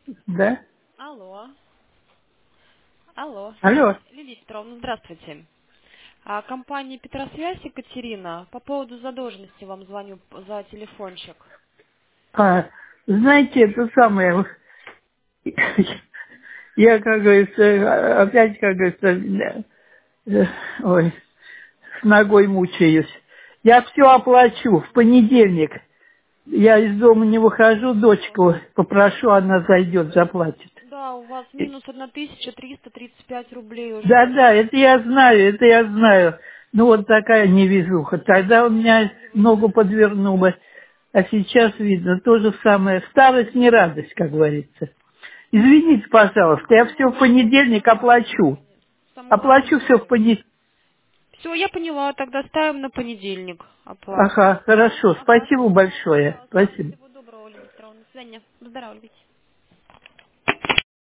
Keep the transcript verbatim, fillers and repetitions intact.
Да? Алло. Алло. Алло. Лилия Петровна, здравствуйте. А, компания Петросвязь Екатерина. По поводу задолженности вам звоню за телефончик. А, знаете, это самое, я, как говорится, опять, как говорится, э, ой, с ногой мучаюсь. Я все оплачу в понедельник. Я из дома не выхожу, дочку попрошу, она зайдет, заплатит. Да, у вас минус тысяча триста тридцать пять рублей Да, уже. да, это я знаю, это я знаю. Ну вот такая невезуха. Тогда у меня ногу подвернула. А сейчас видно, то же самое. Старость не радость, как говорится. Извините, пожалуйста, я все в понедельник оплачу. Само собой Оплачу все в разумеется. понедельник. Все, я поняла, тогда ставим на понедельник оплату. Ага, хорошо, Ага, спасибо все, большое. пожалуйста. Спасибо. Всего доброго, Лилия Петровна. До свидания. Выздоравливайте.